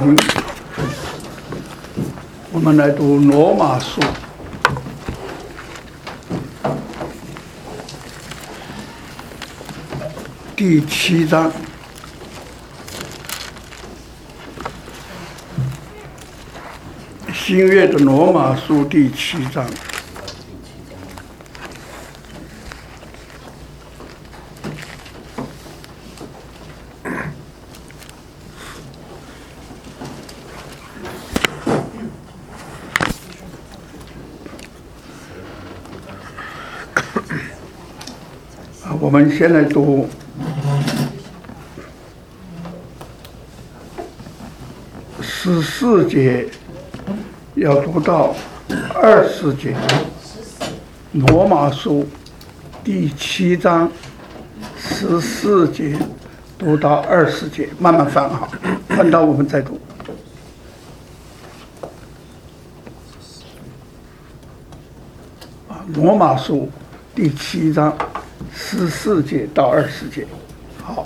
经，我们来读罗马书第7章。新约的罗马书第7章。我们先来读14节，要读到20节。罗马书第7章14节读到20节，慢慢翻好，翻到我们再读。罗马书第7章14节到20节。好，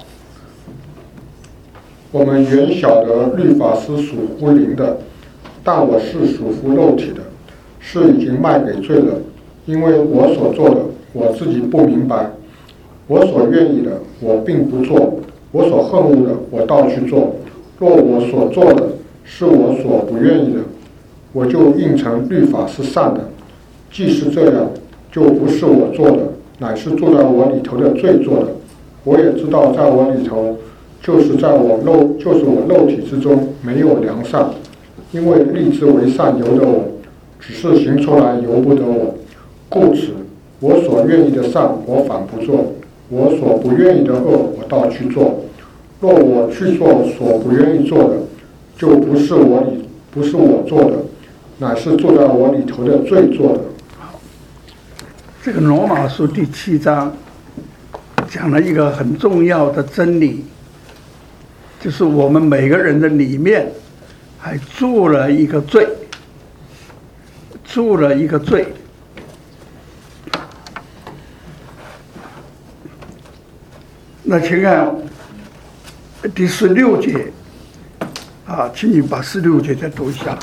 我们原晓得律法是属乎灵的，但我是属乎肉体的，是已经卖给罪了。因为我所做的，我自己不明白；我所愿意的，我并不做；我所恨恶的，我倒去做。若我所做的是我所不愿意的，我就应承律法是善的。既是这样，就不是我做的，乃是住在我里头的罪做的。我也知道，在我里头，就是我肉体之中没有良善，因为立志为善由得我，只是行出来由不得我。故此，我所愿意的善，我反不做；我所不愿意的恶，我倒去做。若我去做所不愿意做的，就不是我做的，乃是住在我里头的罪做的。 这个罗马书第7章讲了一个很重要的真理，就是我们每个人的里面还住了一个罪，那请看第16节啊，请你把16节再读一下。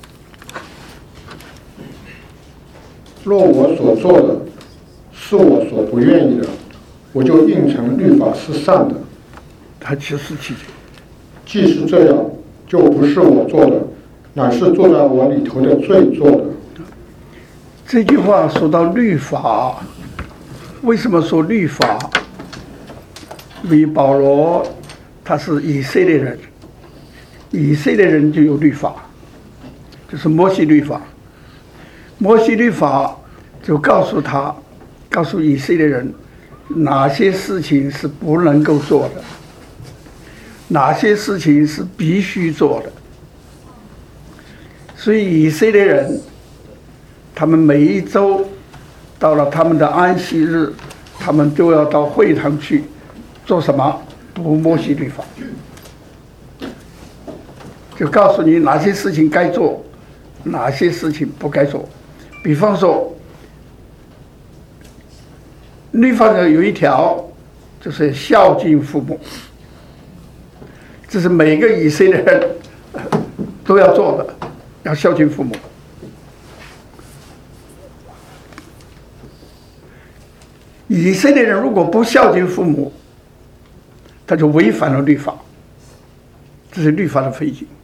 若我所做的是我所不愿意的，我就应承律法是善的。 他17节， 既是这样，就不是我做的，乃是住在我里头的罪做的。 这句话说到律法，为什么说律法？因为保罗他是以色列人，以色列人就有律法，就是摩西律法。摩西律法就告诉以色列人哪些事情是不能够做的，哪些事情是必须做的。所以以色列人他们每一周到了他们的安息日，他们都要到会堂去做什么？读摩西律法，就告诉你哪些事情该做，哪些事情不该做。比方说，律法上有一条，就是孝敬父母，这是每个以色列人都要做的，要孝敬父母。以色列人如果不孝敬父母，他就违反了律法，这是律法的废禁。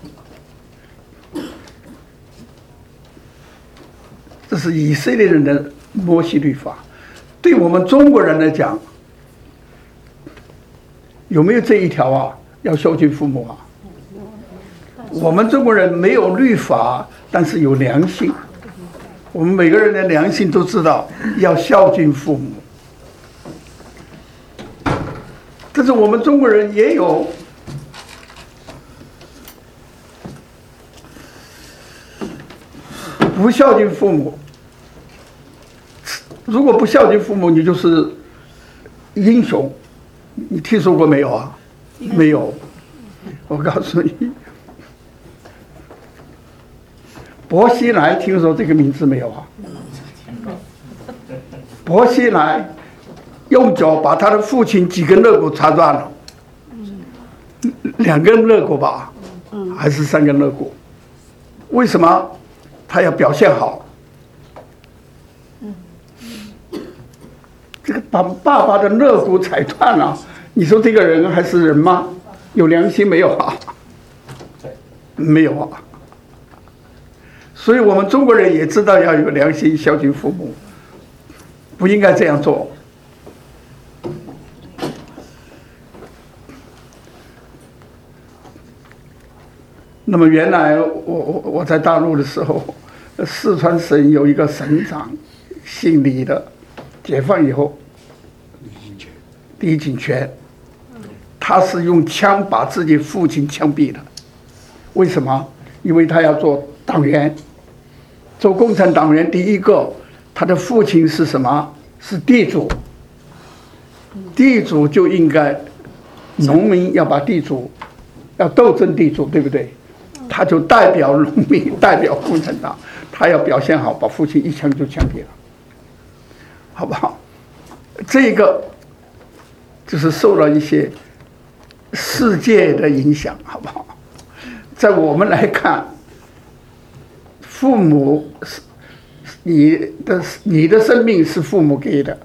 这是以色列人的摩西律法。对我们中国人来讲，有没有这一条啊？要孝敬父母啊？我们中国人没有律法，但是有良心。我们每个人的良心都知道要孝敬父母。但是我们中国人也有不孝敬父母。如果不孝敬父母，你就是英雄。你听说过没有啊？没有。我告诉你，薄熙来听说这个名字没有啊？薄熙来用脚把他的父亲几根肋骨插断了，2根肋骨吧， 还是3根肋骨？为什么他要表现好？这个把爸爸的肋骨踩断了，你说这个人还是人吗？有良心没有啊？没有啊。所以我们中国人也知道要有良心，孝敬父母，不应该这样做。那么原来我在大陆的时候，四川省有一个省长，姓李的，解放以后，李井泉，他是用枪把自己父亲枪毙的。为什么？因为他要做党员，做共产党员。第一个，他的父亲是什么？是地主，地主就应该，农民要把地主，要斗争地主，对不对？他就代表农民，代表共产党，他要表现好，把父亲一枪就枪毙了，好不好？这个就是受了一些世界的影响，好不好？在我们来看，父母是你的生命是父母给的，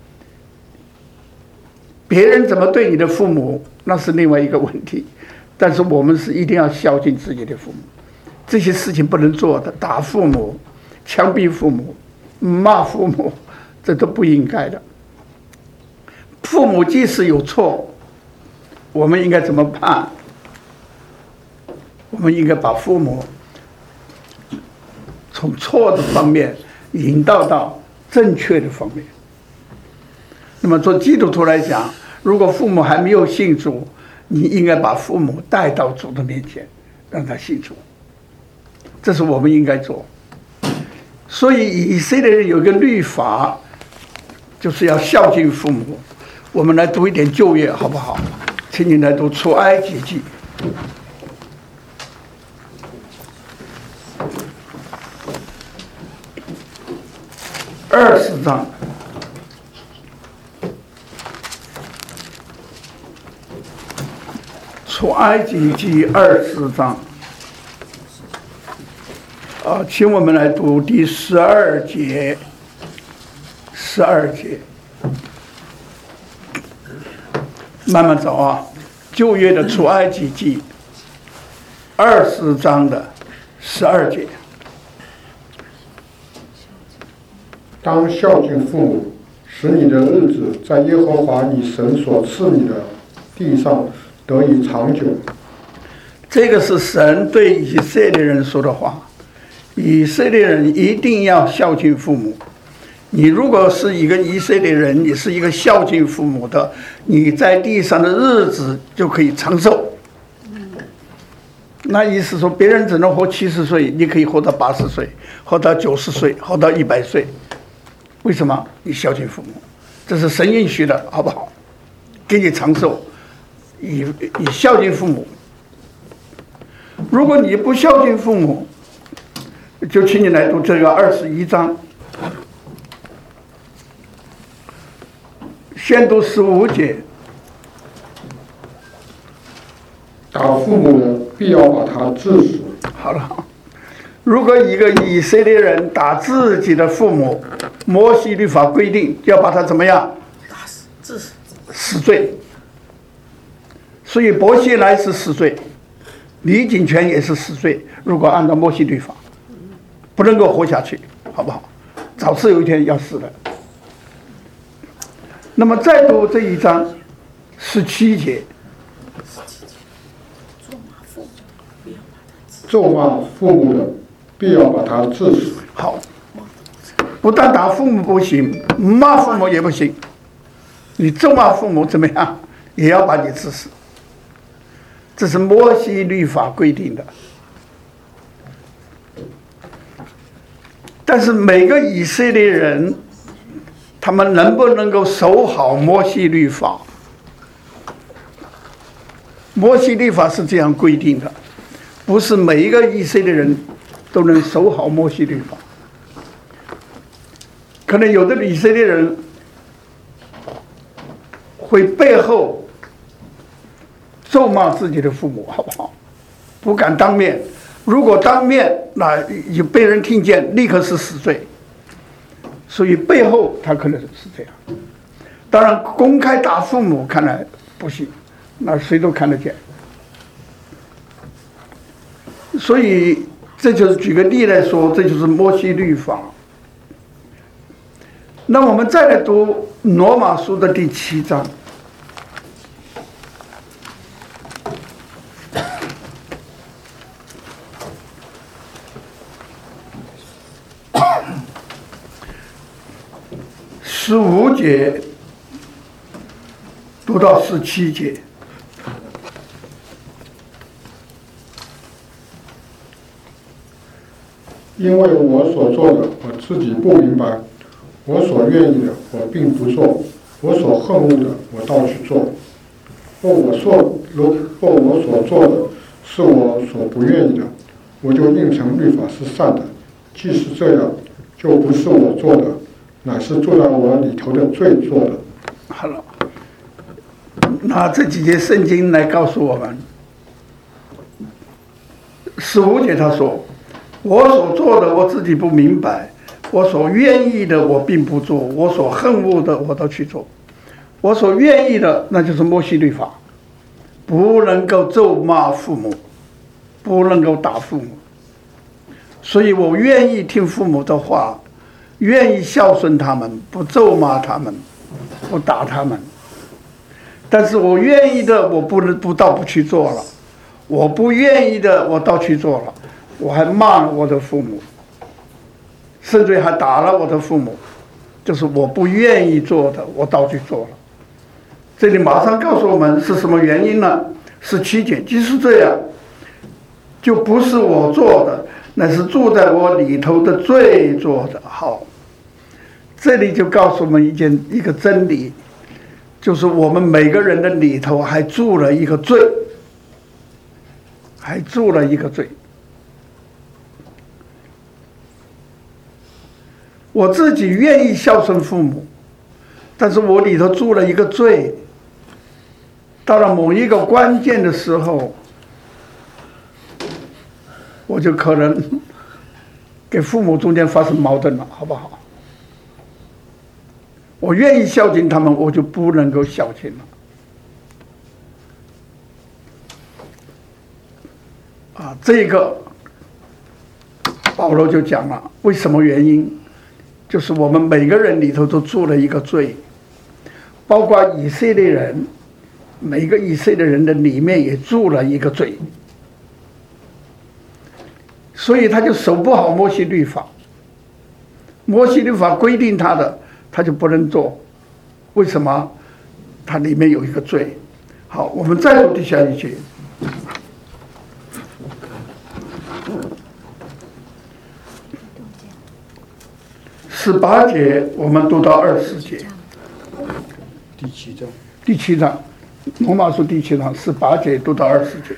别人怎么对你的父母，那是另外一个问题。但是我们是一定要孝敬自己的父母，这些事情不能做的，打父母、枪毙父母、骂父母，这都不应该的。父母即使有错，我们应该怎么办？我们应该把父母从错的方面引导到正确的方面。那么做基督徒来讲，如果父母还没有信主，你应该把父母带到主的面前，让他信主，这是我们应该做。所以以色列人有一个律法，就是要孝敬父母。我们来读一点旧约好不好？请你来读出埃及记20章。出埃及记20章，请我们来读第12节，12节，慢慢走啊。旧约的出埃及记20章的12节， 当孝敬父母，使你的日子在耶和华你神所赐你的地上得以长久。 这个是神对以色列人说的话。以色列人一定要孝敬父母。你如果是一个以色列人，你是一个孝敬父母的，你在地上的日子就可以长寿。那意思说，别人只能活70岁，你可以活到80岁，活到90岁，活到100岁。为什么？你孝敬父母，这是神允许的，好不好？给你长寿。以孝敬父母。如果你不孝敬父母，就请你来读这个21章，先读15节。 打父母的，必要把他治死。 好了，如果一个以色列人打自己的父母，摩西律法规定要把他怎么样？打死，治死，死罪。所以伯希来是死罪，李井泉也是死罪。如果按照摩西律法，不能够活下去，好不好？早迟有一天要死的。那么再读这一章17节， 咒骂父母的，必要把他治死。 好，不但打父母不行，骂父母也不行。你咒骂父母怎么样，也要把你治死。这是摩西律法规定的。但是每个以色列人，他们能不能够守好摩西律法？摩西律法是这样规定的，不是每一个以色列人都能守好摩西律法。可能有的以色列人会背后咒骂自己的父母，好不好？ 不敢当面。如果当面，那有被人听见，立刻是死罪。所以背后他可能是这样。当然，公开打父母看来不行，那谁都看得见。所以这就是举个例来说，这就是摩西律法。那我们再来读罗马书的第7章。15节读到17节。 因为我所做的，我自己不明白；我所愿意的，我并不做；我所恨恶的，我倒去做。若我所做的是我所不愿意的，我就应承律法是善的。既是这样，就不是我做的，乃是住在我里头的罪做的。 好了，拿这几节圣经来告诉我们。15节他说：“我所做的，我自己不明白；我所愿意的，我并不做；我所恨恶的，我都去做。我所愿意的，那就是摩西律法，不能够咒骂父母，不能够打父母。所以我愿意听父母的话，愿意孝顺他们，不咒骂他们，不打他们。但是我愿意的，我倒不去做了；我不愿意的，我倒去做了。我还骂了我的父母，甚至还打了我的父母，就是我不愿意做的，我倒去做了。这里马上告诉我们是什么原因呢？17节，即使这样，就不是我做的，乃是住在我里头的罪做的。好，这里就告诉我们一个真理，就是我们每个人的里头还住了一个罪，还住了一个罪。我自己愿意孝顺父母，但是我里头住了一个罪。到了某一个关键的时候，我就可能给父母中间发生矛盾了，好不好？我愿意孝敬他们，我就不能够孝敬了。这个保罗就讲了，为什么原因？就是我们每个人里头都住了一个罪，包括以色列人，每个以色列人的里面也住了一个罪，所以他就守不好摩西律法。摩西律法规定他的，他就不能做。为什么？它里面有一个罪。好，我们再读下一节。18节，我们读到20节。第七章，罗马书第7章18节读到20节。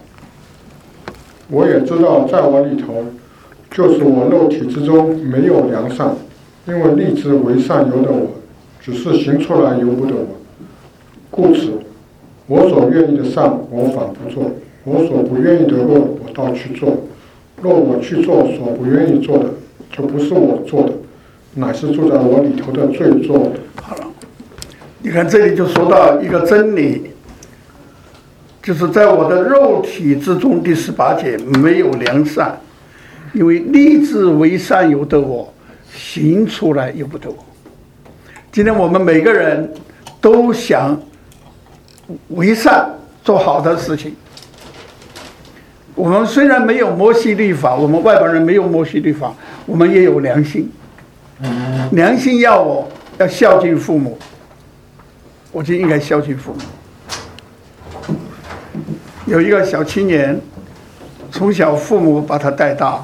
我也知道，在我里头，就是我肉体之中没有良善，因为立志为善由得我，只是行出来由不得我。故此，我所愿意的善，我反不做；我所不愿意的恶，我倒去做。若我去做所不愿意做的，就不是我做的，乃是住在我里头的罪做的。 好了，你看这里就说到一个真理，就是在我的肉体之中，第18节没有良善，因为立志为善由得我，行出来由不得我。今天我们每个人都想为善，做好的事情。我们虽然没有摩西律法，我们外邦人没有摩西律法，我们也有良心。良心要我要孝敬父母，我就应该孝敬父母。有一个小青年，从小父母把他带大，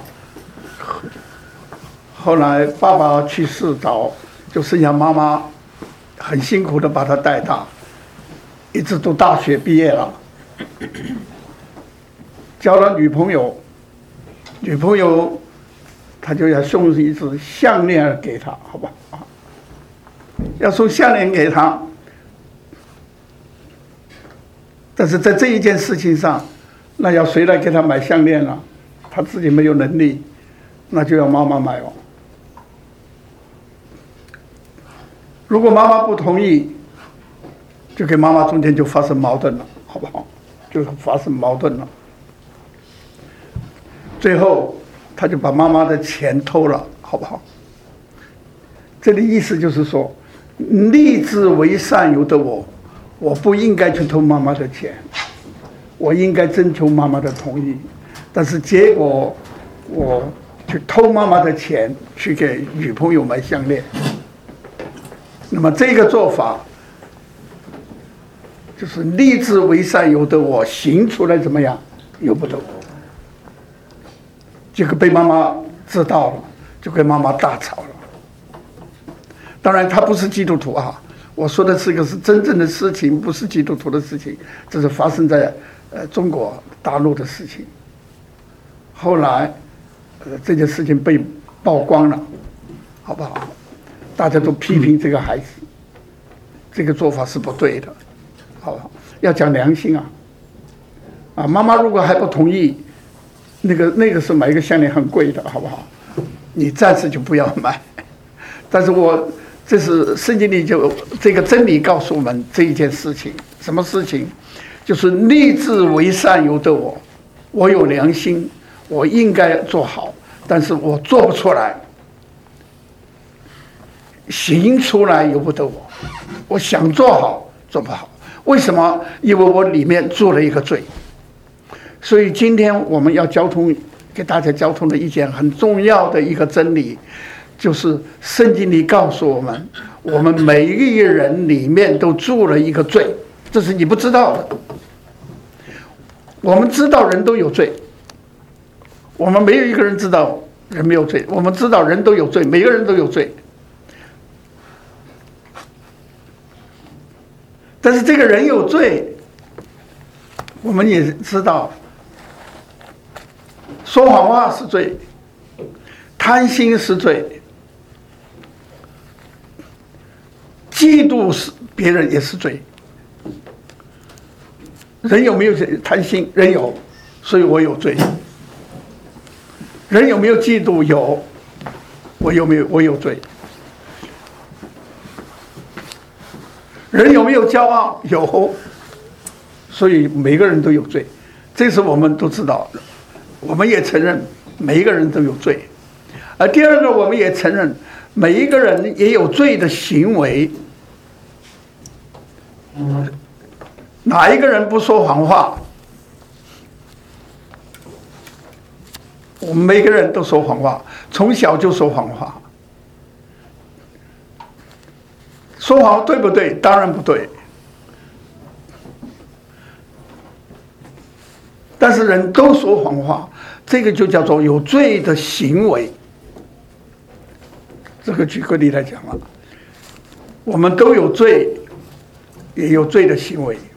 后来爸爸去世早，就剩下妈妈很辛苦的把他带大，一直读大学毕业了，交了女朋友，他就要送一只项链给他，好吧？要送项链给他，但是在这一件事情上， 那要谁来给他买项链呢？他自己没有能力，那就要妈妈买哦。如果妈妈不同意，就跟妈妈中间就发生矛盾了，好不好？就发生矛盾了。最后，他就把妈妈的钱偷了，好不好？这里意思就是说，立志为善由得我，我不应该去偷妈妈的钱，我应该征求妈妈的同意。但是结果，我去偷妈妈的钱，去给女朋友买项链。那么这个做法，就是立志为善由得我，行出来怎么样，由不得我。结果被妈妈知道了，就跟妈妈大吵了。当然，他不是基督徒啊，我说的这个是真正的事情，不是基督徒的事情，这是发生在中国大陆的事情。后来，这件事情被曝光了，好不好？大家都批评这个孩子，这个做法是不对的，好不好？要讲良心啊！啊，妈妈如果还不同意，那个时候买一个项链很贵的，好不好？你暂时就不要买。但是这是圣经里就这个真理告诉我们这一件事情，什么事情？就是立志为善由得我，我有良心，我应该做好，但是我做不出来，行出来由不得我。我想做好，做不好，为什么？因为我里面做了一个罪。所以今天我们要给大家交通的一件很重要的一个真理，就是圣经里告诉我们，我们每一个人里面都住了一个罪，这是你不知道的。我们知道人都有罪，我们没有一个人知道人没有罪，我们知道人都有罪，每个人都有罪。但是这个人有罪，我们也知道，说谎话是罪，贪心是罪，嫉妒别人也是罪。人有没有贪心？人有，所以我有罪。人有没有嫉妒？有，我有罪。人有没有骄傲？有，所以每个人都有罪。这是我们都知道的，我们也承认每一个人都有罪。而第二个，我们也承认每一个人也有罪的行为。哪一个人不说谎话？我们每个人都说谎话，从小就说谎话。说谎对不对？当然不对。但是人都说谎话，这个就叫做有罪的行为。这个举个例来讲了，我们都有罪，也有罪的行为。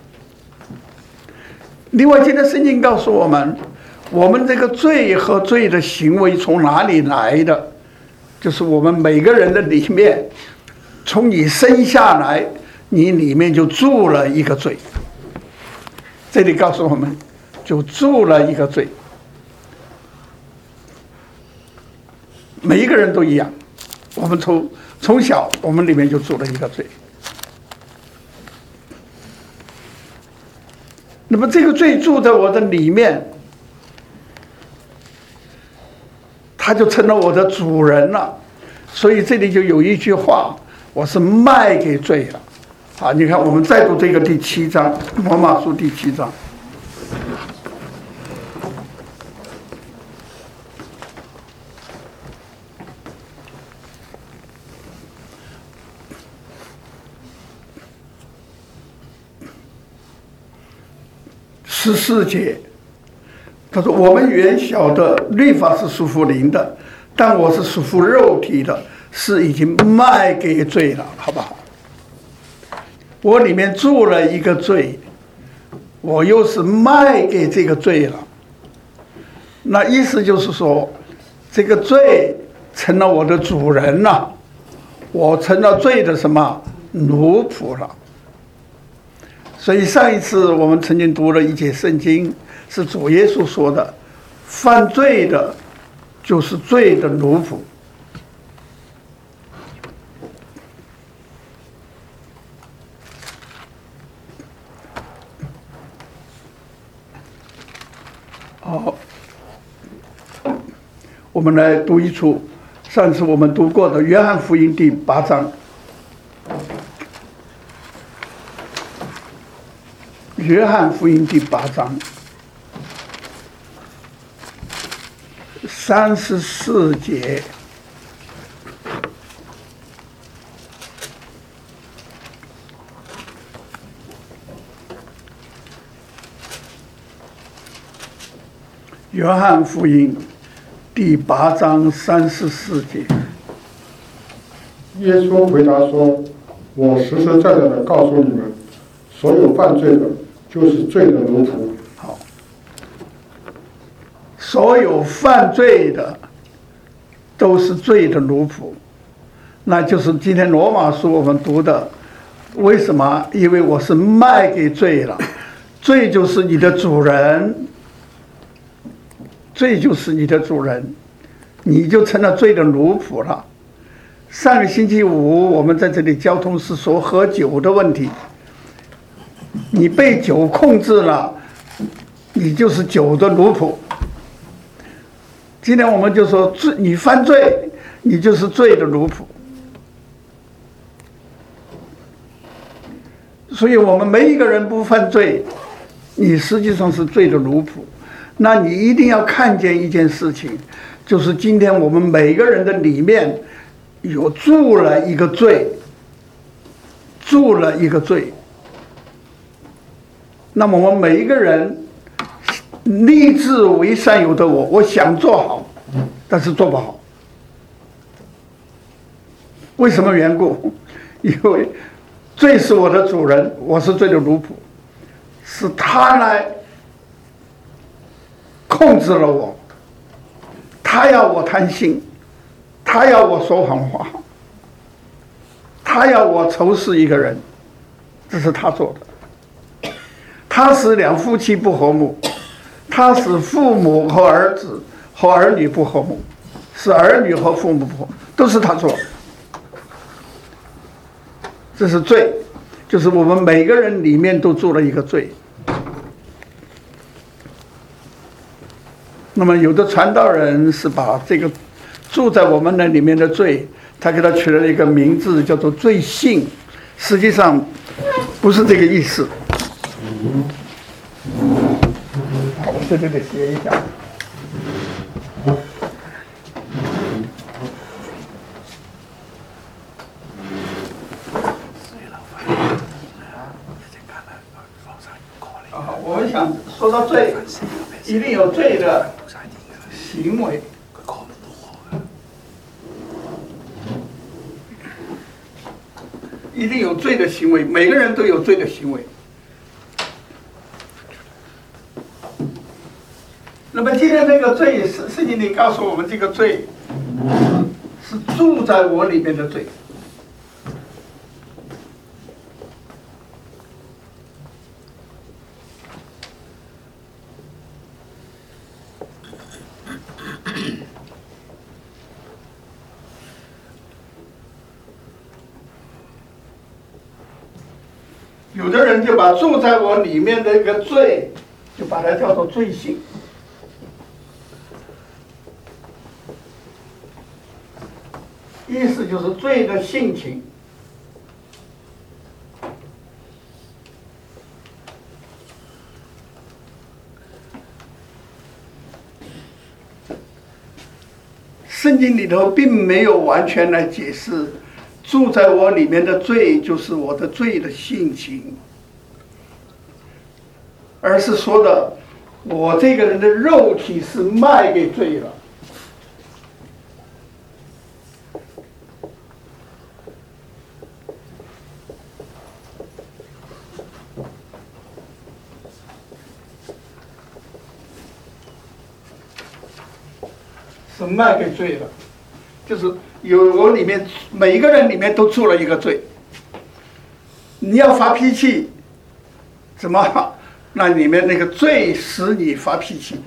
另外，今天圣经告诉我们，我们这个罪和罪的行为从哪里来的？就是我们每个人的里面，从你生下来，你里面就住了一个罪。这里告诉我们，就住了一个罪。每一个人都一样，我们从小我们里面就住了一个罪。那么这个罪住在我的里面，他就成了我的主人了。所以这里就有一句话，我是卖给罪了。好，你看我们再读这个第7章，罗马书第7章。14节，他说：“我们原晓得律法是属乎灵的，但我是属乎肉体的，是已经卖给罪了，好不好？我里面住了一个罪，我又是卖给这个罪了。那意思就是说，这个罪成了我的主人了，我成了罪的什么奴仆了。”所以上一次我们曾经读了一节圣经， 是主耶稣说的，犯罪的就是罪的奴仆。好，我们来读一处上次我们读过的约翰福音第8章。约翰福音第8章34节。约翰福音第8章34节。 耶稣回答说：“我实实在在的告诉你们，所有犯罪的，就是罪的奴仆。” 好，所有犯罪的都是罪的奴仆，那就是今天罗马书我们读的。为什么？因为我是卖给罪了，罪就是你的主人，罪就是你的主人，你就成了罪的奴仆了。上个星期五我们在这里交通是说喝酒的问题，你被酒控制了，你就是酒的奴仆。今天我们就说你犯罪，你就是罪的奴仆。所以我们每一个人不犯罪，你实际上是罪的奴仆。那你一定要看见一件事情，就是今天我们每个人的里面有住了一个罪，住了一个罪。那么我们每一个人立志为善有的我想做好，但是做不好。为什么缘故？因为罪是我的主人，我是罪的奴仆，是他来控制了我，他要我贪心，他要我说谎话，他要我仇视一个人，这是他做的。他使两夫妻不和睦，他使父母和儿子和儿女不和睦，使儿女和父母不和睦，都是他做的。这是罪，就是我们每个人里面都做了一个罪。那么有的传道人是把这个住在我们那里面的罪，他给他取了一个名字叫做罪性，实际上不是这个意思。好，我这里得写一下。我们想说到罪，一定有罪的行为。一定有罪的行为，每个人都有罪的行为。那么今天这个罪，圣经里告诉我们，这个罪是住在我里面的罪。有的人就把住在我里面的一个罪，就把它叫做罪性。意思就是罪的性情。圣经里头并没有完全来解释住在我里面的罪就是我的罪的性情，而是说的我这个人的肉体是卖给罪了。是卖给罪了，就是我里面每一个人里面都做了一个罪。你要发脾气，怎么那里面那个罪使你发脾气。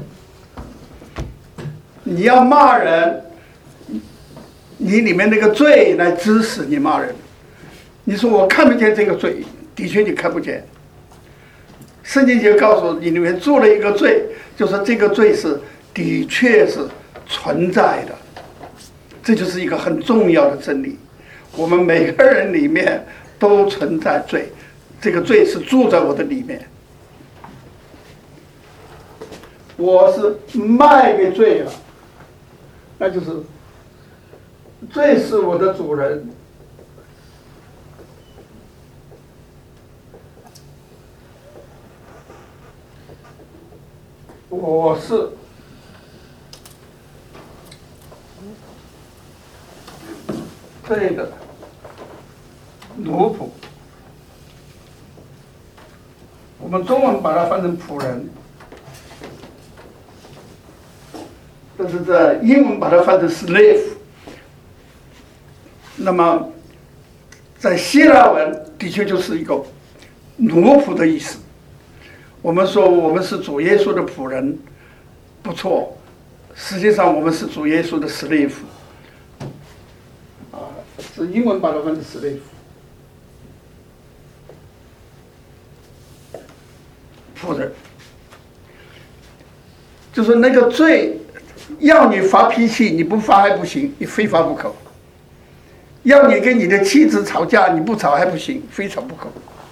你要骂人，你里面那个罪来指使你骂人。你说我看不见这个罪，的确你看不见。圣经就告诉你里面做了一个罪，就是这个罪是的确是存在的。这就是一个很重要的真理。我们每个人里面都存在罪，这个罪是住在我的里面。我是卖给罪了，那就是罪是我的主人。我是罪的奴仆。我们中文把它翻成仆人，但是在英文把它翻成 slave。那么在希腊文的确就是一个奴仆的意思。我们说我们是主耶稣的仆人，不错，实际上我们是主耶稣的 slave。是英文把它翻成 slave。仆人，就是那个罪，要你发脾气，你不发还不行，你非发不可；要你跟你的妻子吵架，你不吵还不行，非吵不可。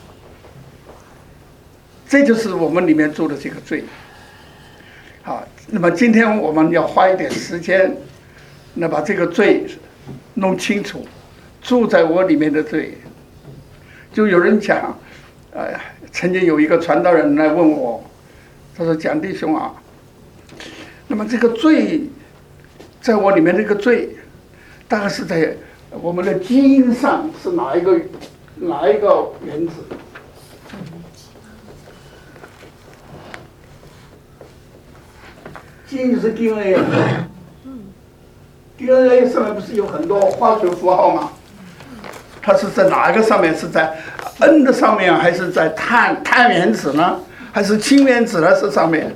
这就是我们里面做的这个罪。好，那么今天我们要花一点时间，那把这个罪弄清楚，住在我里面的罪。就有人讲，曾经有一个传道人来问我，他说：“蒋弟兄啊，那么这个罪，在我里面这个罪，大概是在我们的基因上是哪一个原子？”基因就是 DNA，DNA 上面不是有很多化学符号吗？它是在哪一个上面？是在 N 的上面，还是在碳原子呢？还是氢原子呢？是上面？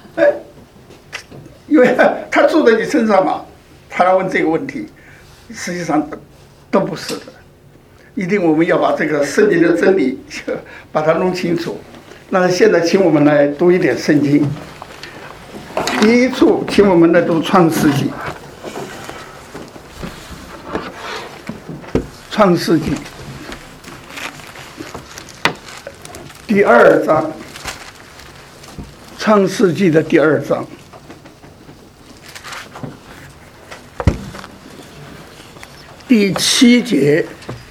因为它住在你身上嘛，他来问这个问题，实际上都不是的。一定我们要把这个圣经的真理把它弄清楚。那现在请我们来读一点圣经。第一处，请我们来读创世纪。创世纪第2章，创世纪的第2章第7节。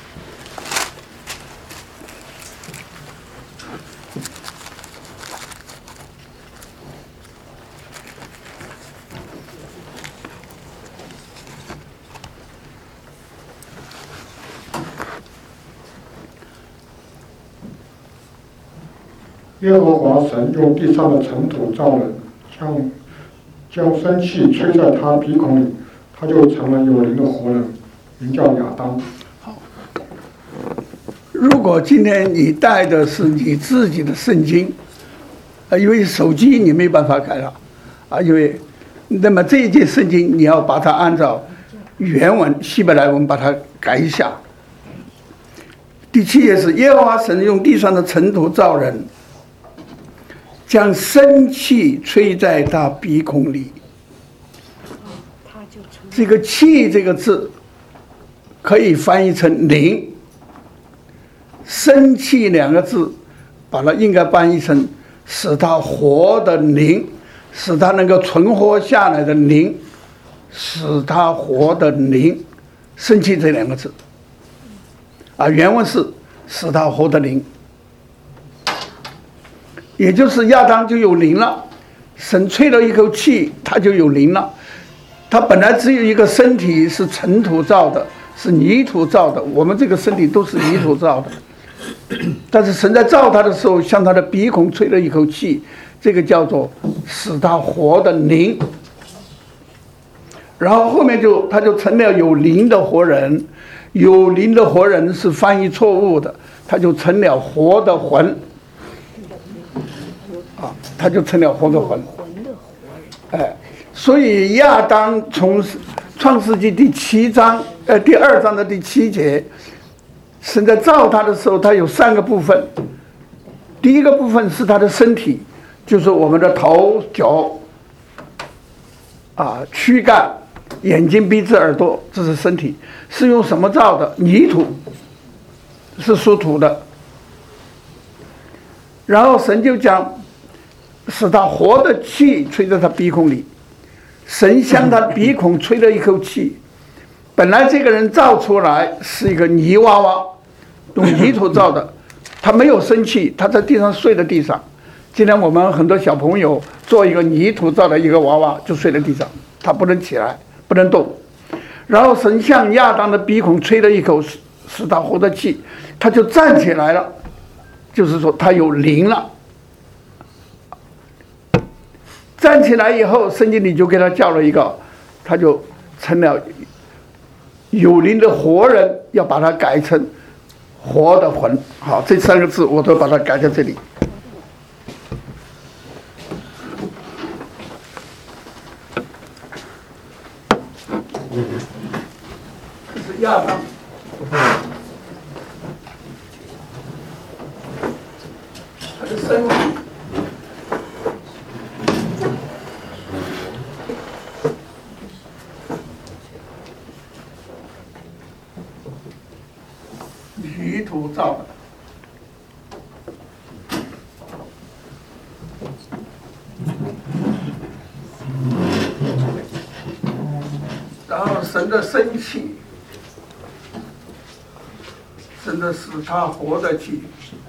耶和华神用地上的尘土造人，将生气吹在他鼻孔里，他就成了有灵的活人，名叫亚当。 好，如果今天你带的是你自己的圣经，因为手机你没办法改了，因为那么这一节圣经你要把它按照原文希伯来文把它改一下。第7节是耶和华神用地上的尘土造人，将生气吹在他鼻孔里。这个气这个字可以翻译成灵，生气2个字把它应该翻译成使他活的灵，使他能够存活下来的灵，使他活的灵，生气这2个字原文是使他活的灵，也就是亚当就有灵了，神吹了一口气，他就有灵了。他本来只有一个身体是尘土造的，是泥土造的，我们这个身体都是泥土造的。但是神在造他的时候，向他的鼻孔吹了一口气，这个叫做使他活的灵。然后后面他就成了有灵的活人，有灵的活人是翻译错误的，他就成了活的魂。 啊，他就成了活的魂。 魂的活人。 哎，所以亚当从创世纪第2章的第7节，神在造他的时候，他有3个部分。第一个部分是他的身体，就是我们的头、脚、躯干、眼睛、鼻子、耳朵，这是身体。是用什么造的？泥土，是属土的。然后神就讲，使他活的气吹在他鼻孔里。神向他鼻孔吹了一口气。本来这个人造出来是一个泥娃娃，用泥土造的，他没有生气，他在地上睡在地上。今天我们很多小朋友做一个泥土造的一个娃娃，就睡在地上，他不能起来，不能动。然后神向亚当的鼻孔吹了一口，使他活的气，他就站起来了，就是说他有灵了。站起来以后，圣经里就给他叫了一个，他就成了有灵的活人，要把它改成活的魂。好，这3个字我都把它改在这里。这是亚当，他的身体。泥土造的，然后神的生气，神的使他活的气，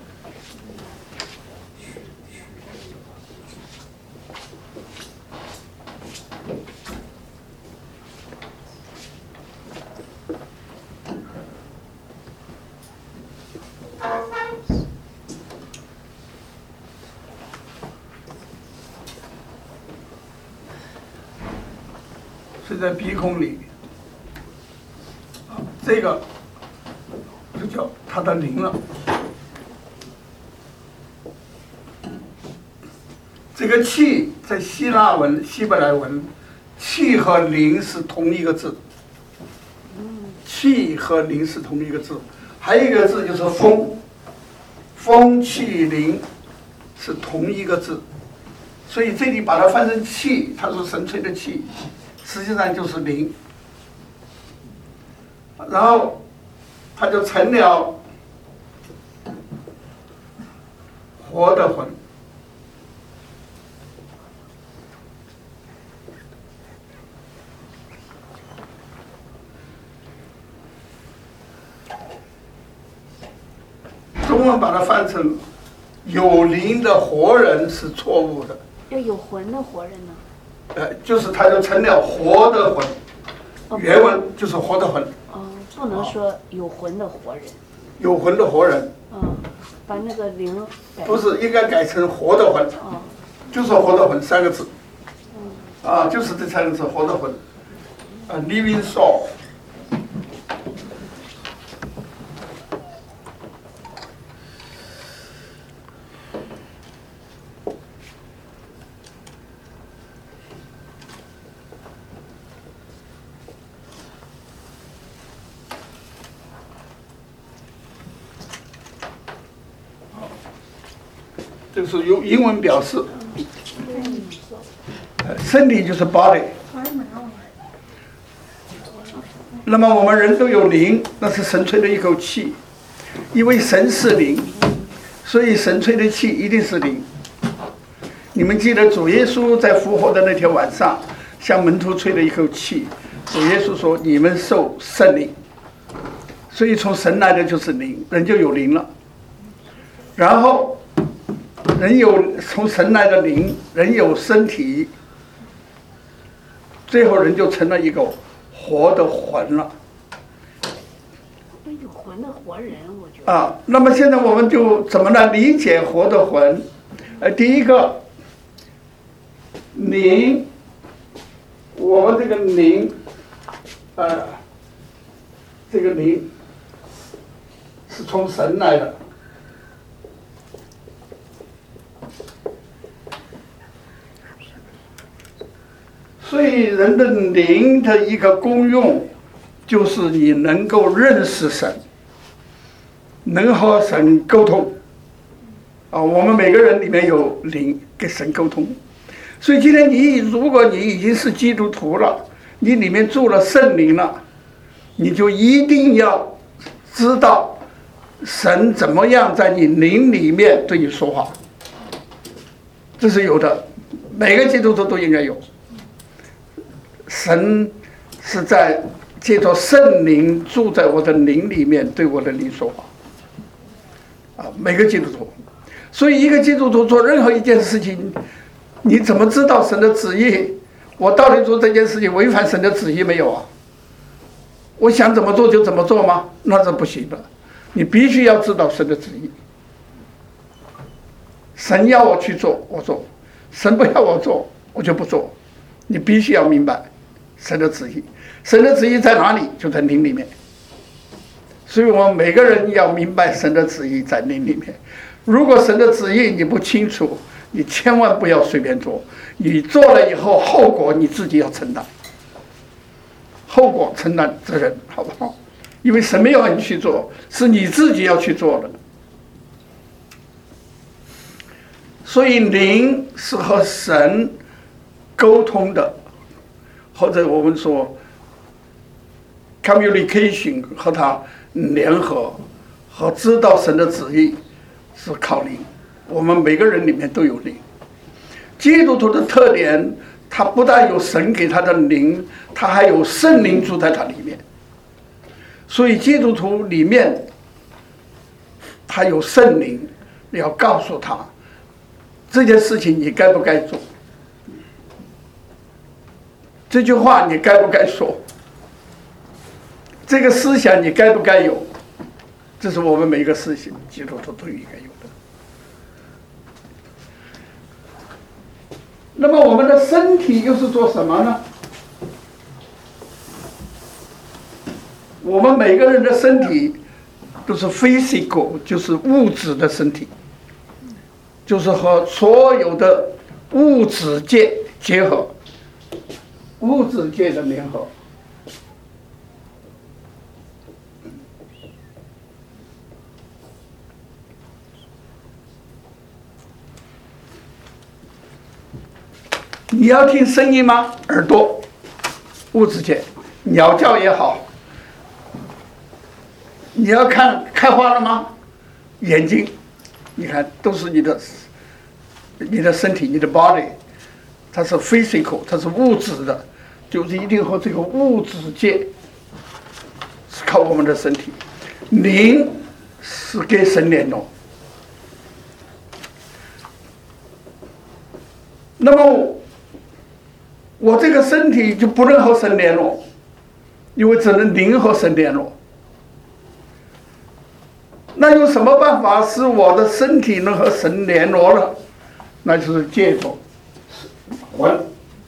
是在鼻孔里。这个就叫他的灵了。这个气在希腊文、希伯来文，气和灵是同一个字。气和灵是同一个字，还有一个字就是风，风气灵是同一个字，所以这里把它翻成气，它是神吹的气，实际上就是灵。然后他就成了活的魂。中文把它翻成有灵的活人是错误的。 要有魂的活人呢？ 就是他就成了活的魂。原文就是活的魂。 不能说有魂的活人。 有魂的活人。 把那个灵改。 不是，应该改成活的魂。就是活的魂3个字。就是这3个字，活的魂。living soul。这是用英文表示，身体就是 body。那么我们人都有灵，那是神吹的一口气，因为神是灵，所以神吹的气一定是灵。你们记得主耶稣在复活的那天晚上，向门徒吹了一口气，主耶稣说：“你们受圣灵。”所以从神来的就是灵，人就有灵了。然后人有从神来的灵，人有身体，最后人就成了一个活的魂了。 有魂的活人，我觉得。 那么现在我们就怎么来理解活的魂？第一个，灵，我们这个灵，这个灵是从神来的。 以人的灵的一个功用，就是你能够认识神，能和神沟通。我们每个人里面有灵跟神沟通。所以今天如果你已经是基督徒了，你里面住了圣灵了，你就一定要知道神怎么样在你灵里面对你说话，这是有的，每个基督徒都应该有。神是在借着圣灵住在我的灵里面对我的灵说话，每个基督徒。所以一个基督徒做任何一件事情，你怎么知道神的旨意？我到底做这件事情违反神的旨意没有啊？我想怎么做就怎么做吗？那是不行的。你必须要知道神的旨意。神要我去做，我做；神不要我做，我就不做。你必须要明白神的旨意。神的旨意在哪里？就在灵里面。所以我们每个人要明白神的旨意在灵里面。如果神的旨意你不清楚，你千万不要随便做。你做了以后，后果你自己要承担，后果承担责任，好不好？因为神没有让你去做，是你自己要去做的。所以灵是和神沟通的，或者我们说 communication 和他联合，和知道神的旨意是靠灵。我们每个人里面都有灵。基督徒的特点，他不但有神给他的灵，他还有圣灵住在他里面。所以基督徒里面他有圣灵，你要告诉他这件事情你该不该做，这句话你该不该说，这个思想你该不该有，这是我们每一个事情基督徒都应该有的。那么我们的身体又是做什么呢？我们每个人的身体都是 physical， 就是物质的身体，就是和所有的物质界结合，物质界的联合。你要听声音吗？耳朵，物质界，鸟叫也好。你要看开花了吗？眼睛，你看都是你的身体，你的 body， 它是 physical， 它是物质的，就是一定和这个物质界是靠我们的身体。灵是跟神联络。那么我这个身体就不能和神联络，因为只能灵和神联络。那有什么办法使我的身体能和神联络了？那就是借着魂。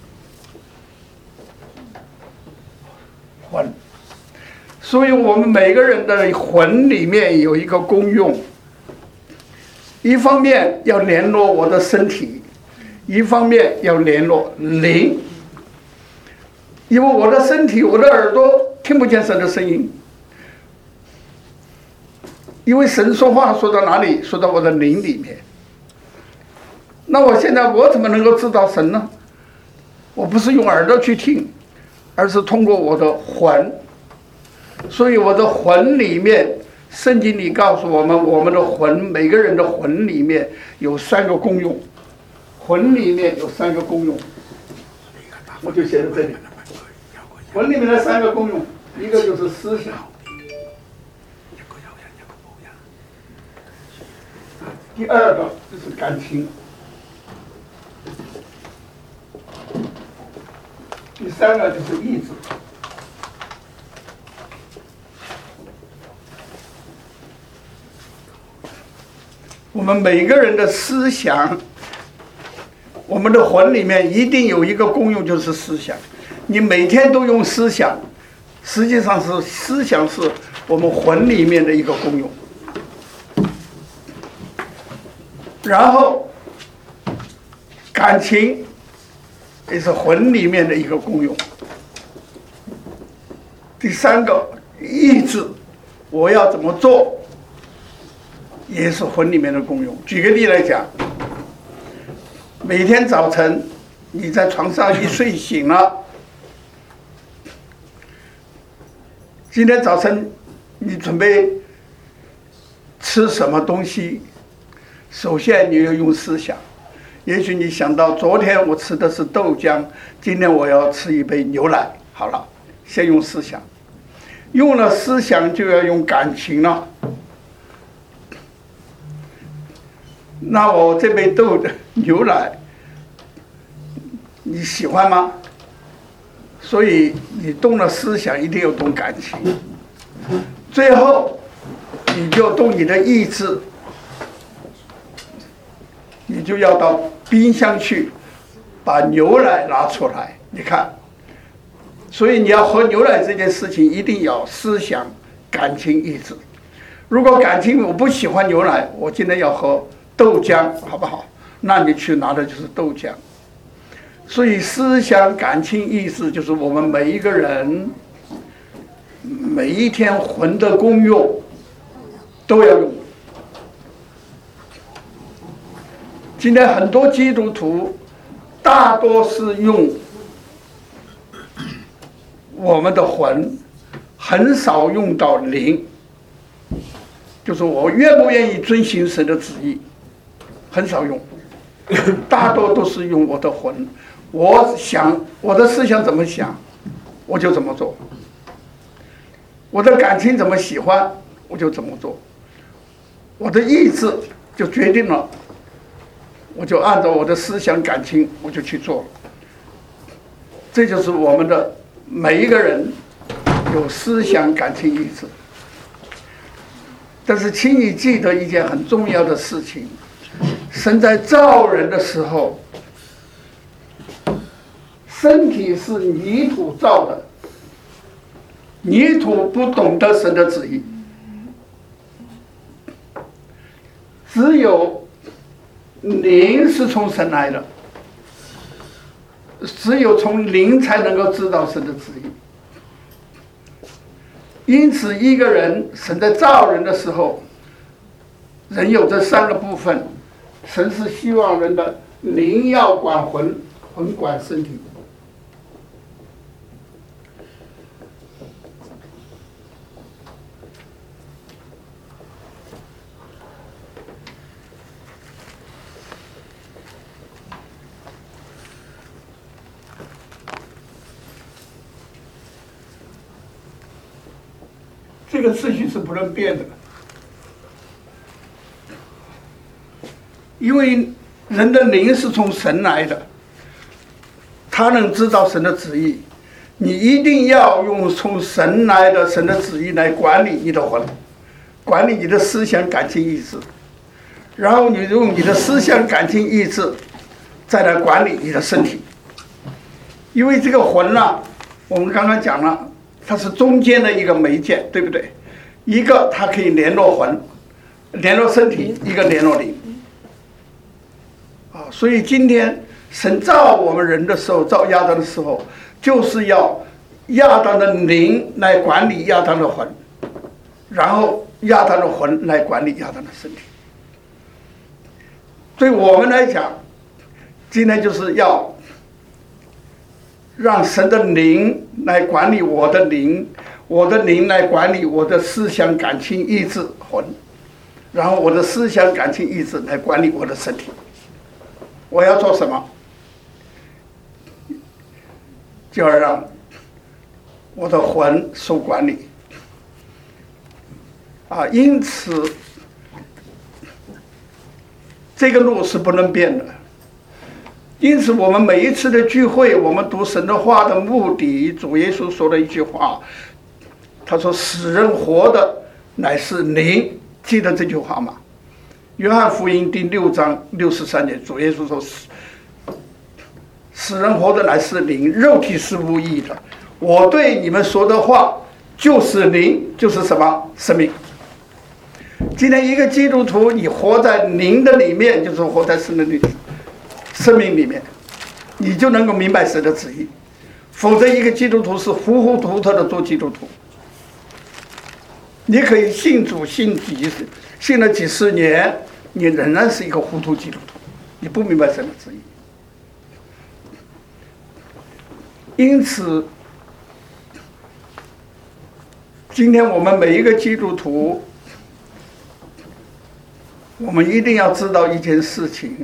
所以我们每个人的魂里面有一个功用，一方面要联络我的身体，一方面要联络灵。因为我的身体，我的耳朵听不见神的声音，因为神说话说到哪里？说到我的灵里面。那我现在我怎么能够知道神呢？我不是用耳朵去听，而是通过我的魂。所以我的魂里面，圣经里告诉我们，我们的魂，每个人的魂里面有3个功用。魂里面有3个功用，我就写在这里。魂里面的3个功用，一个就是思想，第二个就是感情，第3个就是意志。我们每个人的思想，我们的魂里面一定有一个功用，就是思想。你每天都用思想，实际上是思想是我们魂里面的一个功用。然后感情也是魂里面的一个功用。第三个意志，我要怎么做，也是魂里面的功用。举个例来讲，每天早晨你在床上一睡醒了，今天早晨你准备吃什么东西，首先你要用思想。也许你想到昨天我吃的是豆浆，今天我要吃一杯牛奶。好了，先用思想，用了思想就要用感情了。那我这杯牛奶你喜欢吗？所以你动了思想，一定要动感情。最后你就动你的意志，你就要到冰箱去把牛奶拿出来。你看，所以你要喝牛奶这件事情一定要思想、感情、意志。如果感情我不喜欢牛奶，我今天要喝豆浆，好不好？那你去拿的就是豆浆。所以思想、感情、意志就是我们每一个人每一天魂的功用都要用。今天很多基督徒大多是用我们的魂，很少用到灵，就是我愿不愿意遵行神的旨意，很少用，大多都是用我的魂。我想我的思想怎么想，我就怎么做；我的感情怎么喜欢，我就怎么做；我的意志就决定了，我就按照我的思想感情我就去做。这就是我们的每一个人有思想感情意志。但是请你记得一件很重要的事情，神在造人的时候，身体是泥土造的，泥土不懂得神的旨意，只有灵是从神来的，只有从灵才能够知道神的旨意。因此一个人，神在造人的时候，人有这三个部分，神是希望人的灵要管魂，魂管身体。这个秩序是不能变的，因为人的灵是从神来的，他能知道神的旨意。你一定要用从神来的神的旨意来管理你的魂，管理你的思想、感情、意志，然后你用你的思想、感情、意志再来管理你的身体。因为这个魂啊，我们刚刚讲了，它是中间的一个媒介，对不对？一个它可以联络魂，联络身体；一个联络灵。所以今天神造我们人的时候，造亚当的时候，就是要亚当的灵来管理亚当的魂，然后亚当的魂来管理亚当的身体。对我们来讲，今天就是要让神的灵来管理我的灵，我的灵来管理我的思想、感情、意志、魂，然后我的思想、感情、意志来管理我的身体。我要做什么？就要让我的魂受管理。因此这个路是不能变的。因此我们每一次的聚会，我们读神的话的目的，主耶稣说了一句话，他说使人活的乃是灵，记得这句话吗？约翰福音第6章63节，主耶稣说使人活的乃是灵，肉体是无益的。我对你们说的话就是灵，就是什么？生命。今天一个基督徒，你活在灵的里面，就是活在神的生命里面。 你就能够明白神的旨意。否则，一个基督徒是糊糊涂涂的做基督徒。你可以信主信了几十年，你仍然是一个糊涂基督徒，你不明白神的旨意。因此，今天我们每一个基督徒，我们一定要知道一件事情，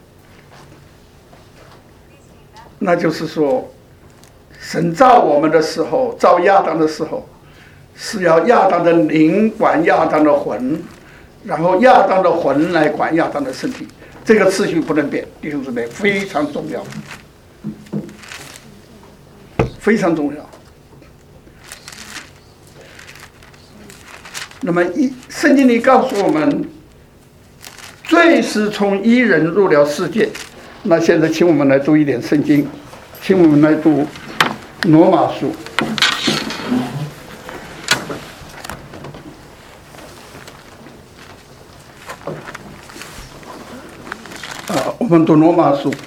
那就是说，神造我们的时候，造亚当的时候，是要亚当的灵管亚当的魂，然后亚当的魂来管亚当的身体，这个次序不能变，弟兄姊妹，非常重要，非常重要。那么圣经里告诉我们，罪是从一人入了世界。那现在请我们来读一点圣经，请我们来读罗马书。我们读罗马书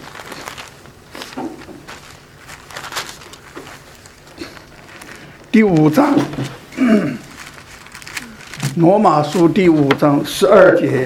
第5章，罗马书第5章12节。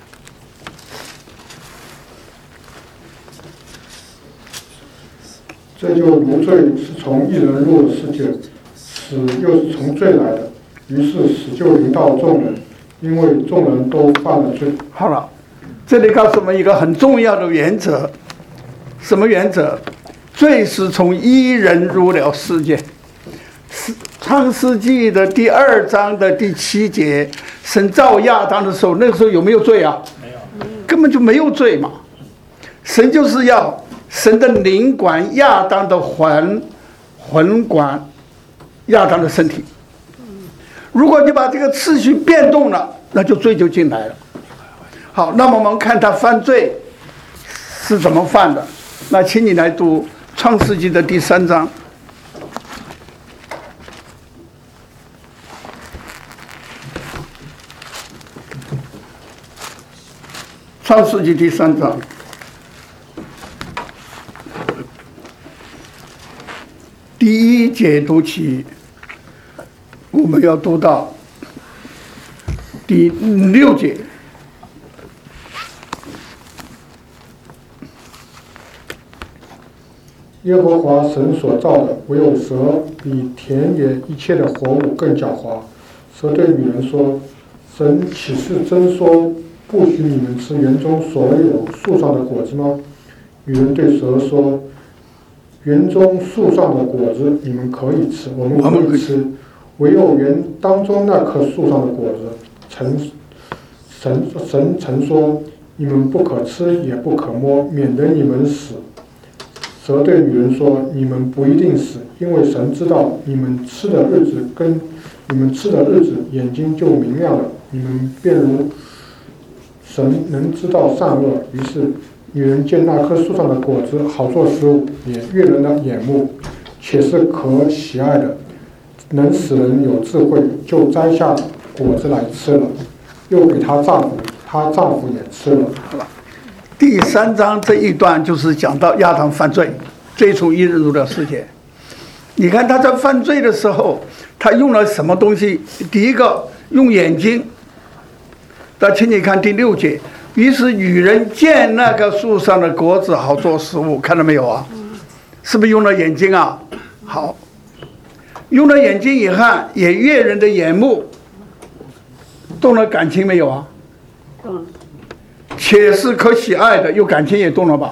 这就如罪是从一人入了世界，死又是从罪来的，于是死就临到众人，因为众人都犯了罪。 好了，这里告诉我们一个很重要的原则，什么原则？罪是从一人入了世界。创世纪的第2章的第7节，神造亚当的时候，那个时候有没有罪啊？没有，根本就没有罪嘛。神就是要神的灵管亚当的魂管亚当的身体。如果你把这个次序变动了，那就罪就进来了。好，那么我们看他犯罪是怎么犯的。那请你来读创世纪的第3章。创世纪第3章第1节读起，我们要读到第6节。 耶和华神所造的，唯有蛇比田野一切的活物更狡猾。蛇对女人说：“神岂是真说不许你们吃园中所有树上的果子吗？”女人对蛇说：“园中树上的果子你们可以吃，我们可以吃，唯有园当中那棵树上的果子，神曾说你们不可吃也不可摸，免得你们死。”蛇对女人说：“你们不一定死，因为神知道你们吃的日子眼睛就明亮了，你们便如神能知道善恶。”于是女人见那棵树上的果子好做食物，也悦人的眼目，且是可喜爱的，能使人有智慧，就摘下果子来吃了，又给她丈夫，她丈夫也吃了。 第3章这一段就是讲到亚当犯罪，罪从一人入了世界。你看他在犯罪的时候，他用了什么东西？第一个用眼睛。那请你看第6节，于是女人见那个树上的果子好做食物，看到没有啊？是不是用了眼睛啊？好，用了眼睛以后，也悦人的眼目，动了感情没有啊？且是可喜爱的，有感情也动了吧？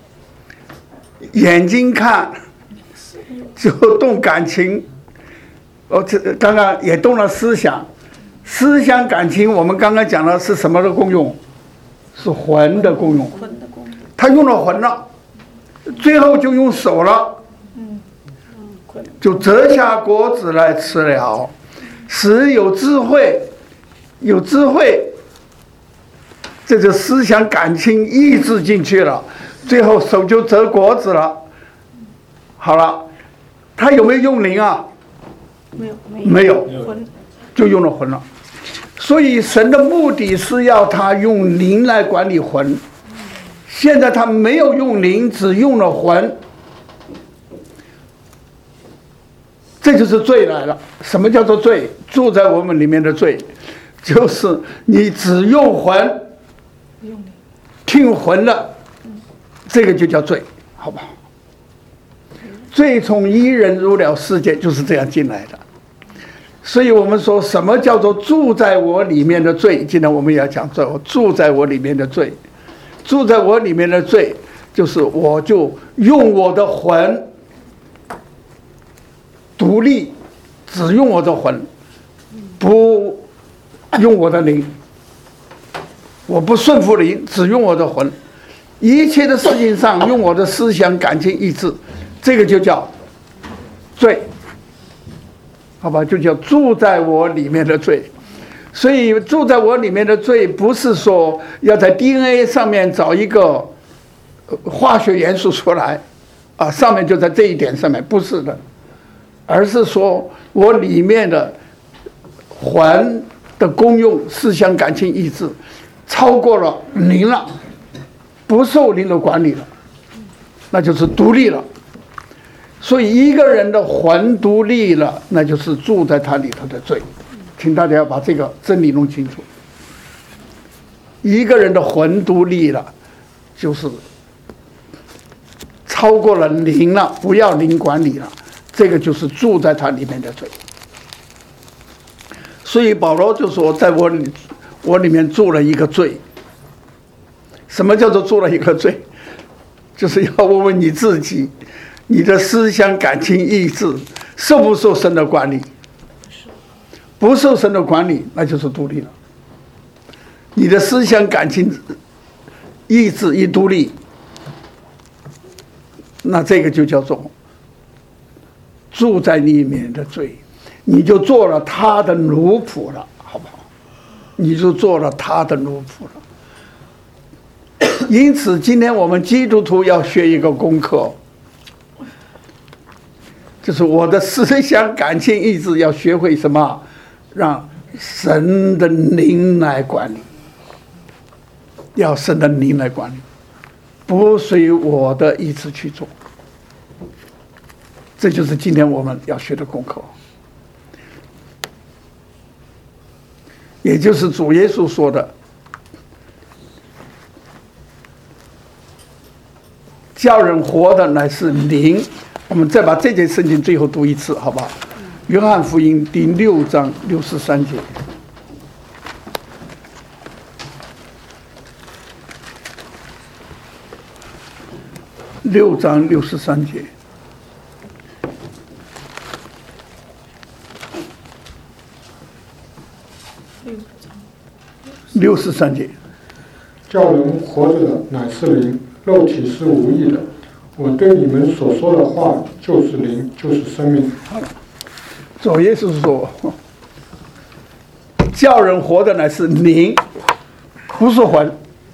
眼睛看就动感情，这刚刚也动了思想，思想感情我们刚刚讲的是什么的功用？是魂的功用。他用了魂了，最后就用手了，就折下果子来吃了，使有智慧，有智慧。这就思想感情意志进去了，最后手就折果子了。好了，他有没有用灵啊？没有，就用了魂了。所以神的目的是要他用灵来管理魂， 现在他没有用灵，只用了魂，这就是罪来了。什么叫做罪？住在我们里面的罪，就是你只用魂，听魂了，这个就叫罪，好不好？罪从一人入了世界，就是这样进来的。所以我们说什么叫做住在我里面的罪？今天我们也要讲这住在我里面的罪。住在我里面的罪，就是我就用我的魂独立，只用我的魂，不用我的灵。我不顺服灵，只用我的魂。一切的事情上用我的思想、感情、意志，这个就叫罪。好吧，就叫住在我里面的罪。所以住在我里面的罪，不是说要在 DNA 上面找一个化学元素出来，啊，上面就在这一点上面，不是的，而是说我里面的魂的功用、思想、感情、意志，超过了灵了，不受灵的管理了，那就是独立了。所以一个人的魂独立了，那就是住在他里头的罪。请大家要把这个真理弄清楚。一个人的魂独立了，就是超过了灵了，不要灵管理了，这个就是住在他里面的罪。所以保罗就说，在我里面住了一个罪。什么叫做住了一个罪？就是要问问你自己，你的思想、感情、意志受不受神的管理？不受神的管理，那就是独立了。你的思想、感情、意志一独立，那这个就叫做住在里面的罪，你就做了他的奴仆了，好不好？你就做了他的奴仆了。因此，今天我们基督徒要学一个功课，就是我的思想、感情、意志要学会什么？让神的灵来管理，要神的灵来管理，不随我的意志去做。这就是今天我们要学的功课，也就是主耶稣说的，叫人活的乃是灵。我们再把这节圣经最后读一次，好不好？约翰福音第6章63节。6章63节。63节。 叫人活着的乃是灵，肉体是无益的。我对你们所说的话就是灵，就是生命。 主耶稣说，叫人活的乃是灵，不是魂。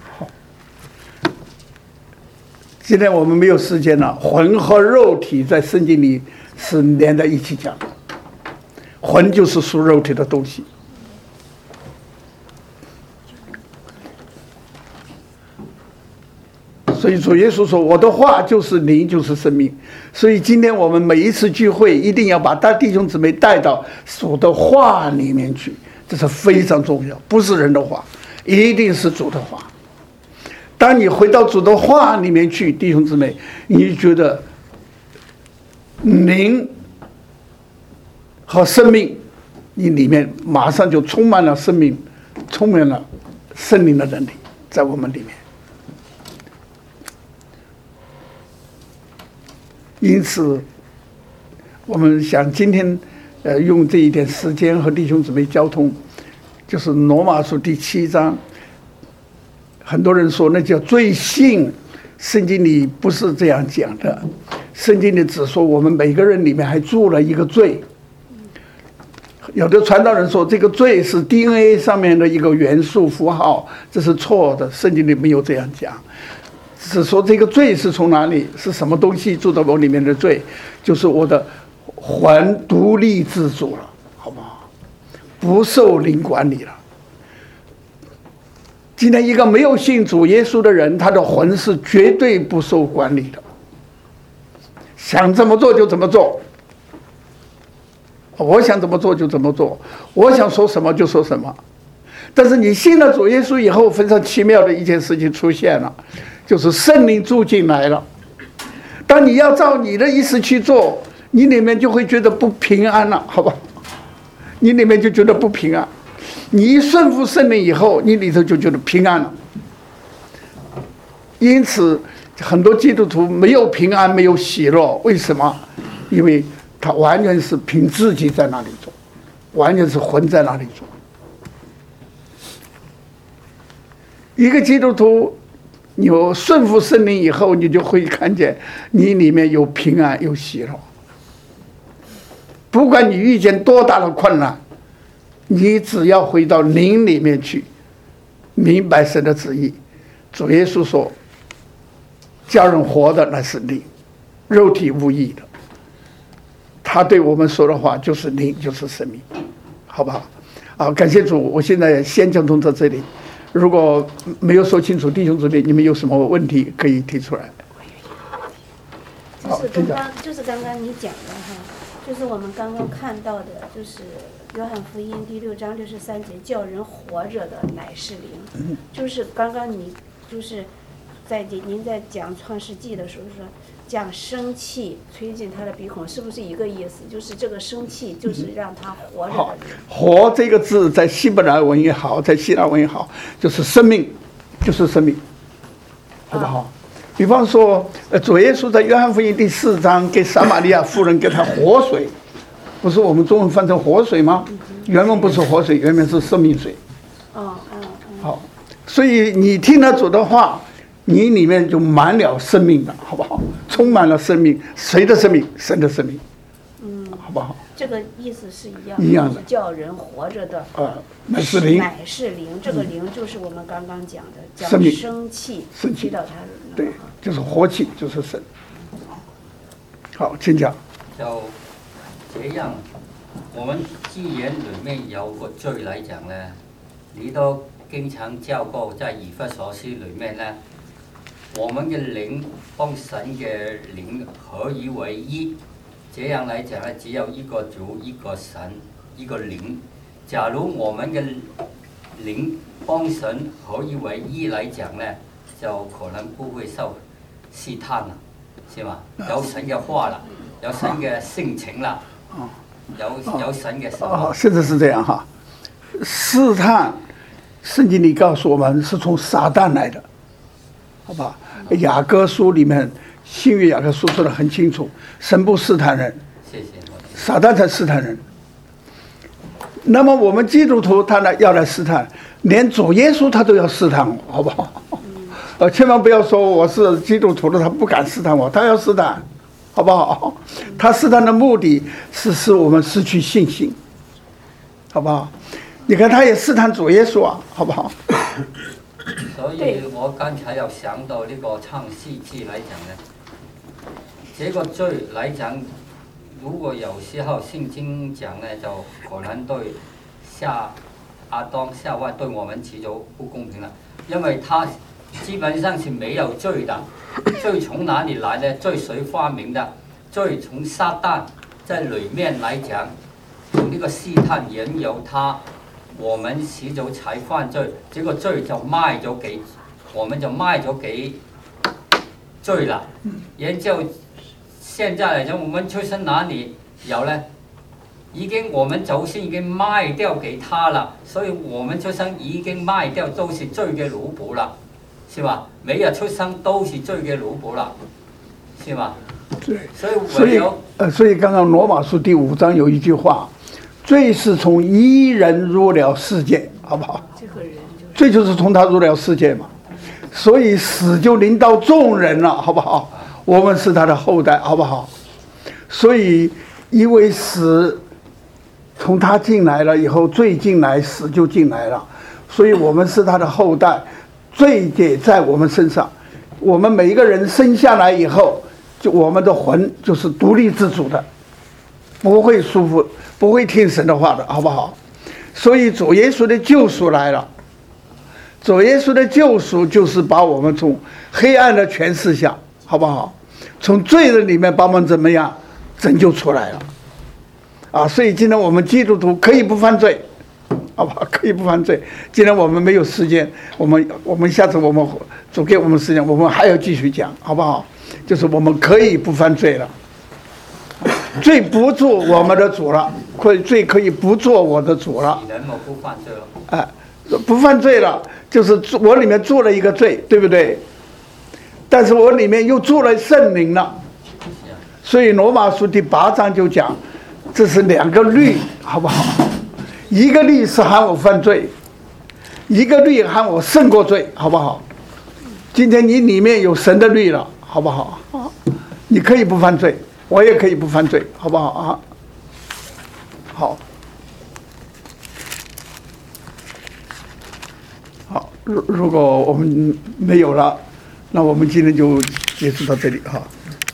今天我们没有时间了，魂和肉体在圣经里是连在一起讲的，魂就是属肉体的东西。所以主耶稣说，我的话就是灵，就是生命。所以今天我们每一次聚会一定要把大弟兄姊妹带到主的话里面去，这是非常重要，不是人的话，一定是主的话。当你回到主的话里面去，弟兄姊妹，你觉得灵和生命，你里面马上就充满了生命，充满了圣灵的能力在我们里面。因此，我们想今天，用这一点时间和弟兄姊妹交通，就是罗马书第7章。很多人说那叫罪性，圣经里不是这样讲的，圣经里只说我们每个人里面还住了一个罪。有的传道人说这个罪是 DNA 上面的一个元素符号，这是错的，圣经里没有这样讲。只说这个罪是从哪里，是什么东西住在我里面的罪，就是我的魂独立自主了，好不好？不受灵管理了。 今天一个没有信主耶稣的人，他的魂是绝对不受管理的，想怎么做就怎么做。我想怎么做就怎么做，我想说什么就说什么。但是你信了主耶稣以后，非常奇妙的一件事情出现了，就是圣灵住进来了。当你要照你的意思去做，你里面就会觉得不平安了，好吧？你里面就觉得不平安。你一顺服圣灵以后，你里头就觉得平安了。因此，很多基督徒没有平安，没有喜乐，为什么？因为他完全是凭自己在那里做，完全是魂在那里做。一个基督徒，你有顺服圣灵以后，你就会看见你里面有平安，有喜乐。不管你遇见多大的困难，你只要回到灵里面去，明白神的旨意。主耶稣说：“叫人活的那是灵，肉体无益的。”他对我们说的话就是灵，就是生命，好不好？啊，感谢主！我现在先讲到这里。如果没有说清楚，弟兄姊妹，你们有什么问题可以提出来？ 就是刚刚你讲的哈，就是我们刚刚看到的，就是约翰福音第6章63节，叫人活着的乃是灵。就是刚刚你就是您在讲创世纪的时候说，将生气吹进他的鼻孔，是不是一个意思？就是这个生气就是让他活着的灵。 活这个字在希伯来文也好，在希腊文也好，就是生命，就是生命，好不好？比方说，主耶稣在约翰福音第4章给撒玛利亚妇人给他活水，不是我们中文翻成活水吗？原文不是活水，原文是生命水。好，所以你听了主的话，你里面就满了生命了，好不好？充满了生命，谁的生命？神的生命。好不好？ 这个意思是一样的，叫人活着的乃是灵， 乃是灵。这个灵就是我们刚刚讲的，叫生气吹到他人。 对，就是活气，就是神。好，请讲。 就这样，我们既然里面有個罪嚟講呢，你都經常教過在以弗所書裏面呢，我們嘅靈幫神嘅靈合而為一。這樣來講呢，只有一個主、一個神、一個靈。假如我們嘅靈幫神合而為一來講呢，就可能不會受試探了，是嗎？有神嘅話了，有神嘅性情了，有神嘅手。 现在是这样哈，试探，聖經裡告訴我們是從撒旦來的，好吧？雅各書裡面。新約雅各書說得很清楚，神不試探人，撒旦才試探人。那麼我們基督徒他呢要來試探，連主耶穌他都要試探我，好不好？千萬不要說我是基督徒的，他不敢試探我，他要試探，好不好？他試探的目的是使我們失去信心，好不好？你看他也試探主耶穌啊，好不好？ 所以我剛才又想到呢個創世記嚟講呢，這個罪嚟講，如果有時候聖經講呢，就可能對亞當夏娃對我們起就不公平了，因為他基本上是沒有罪的，罪從哪裡來呢？罪誰發明的？罪從撒旦在裡面來講，用呢個試探引誘他。我們始祖才犯罪，這個罪就賣咗給，我們就賣咗給罪了。然後現在來講，我們出生哪裡有呢？已經我們祖先已經賣掉給他了，所以我們出生已經賣掉，都是罪嘅奴僕了，是吧？每日出生都是罪嘅奴僕了，是吧？ 對， 所以剛剛羅馬書第5章有一句話。罪是從一人入了世界，好不好？罪就是從他入了世界嘛，所以死就臨到眾人了，好不好？我們是他的後代，好不好？所以因為死從他進來了以後，罪進來，死就進來了，所以我們是他的後代，罪也在我們身上。我們每一個人生下來以後，就我們的魂就是獨立自主的，不會舒服。不會聽神的話的，好不好？所以主耶穌的救贖來了， 主耶稣的救赎就是把我们从黑暗的权势下，好不好？从罪的里面把我们怎么样拯救出来了啊！所以今天我们基督徒可以不犯罪，好不好？可以不犯罪。既然我们没有时间，我们下次我们主给我们时间，我们还要继续讲，好不好？就是我们可以不犯罪了，罪不做我们的主了，罪可以不做我的主了。 人我不犯罪了。 哎，不犯罪了，就是我里面做了一个罪，对不对？但是我里面又做了圣灵了，所以罗马书第8章就讲，这是2个律，好不好？一个律是喊我犯罪，一个律喊我胜过罪，好不好？今天你里面有神的律了，好不好？你可以不犯罪，我也可以不犯罪，好不好啊？好。好，如果我们没有了，那我们今天就结束到这里哈。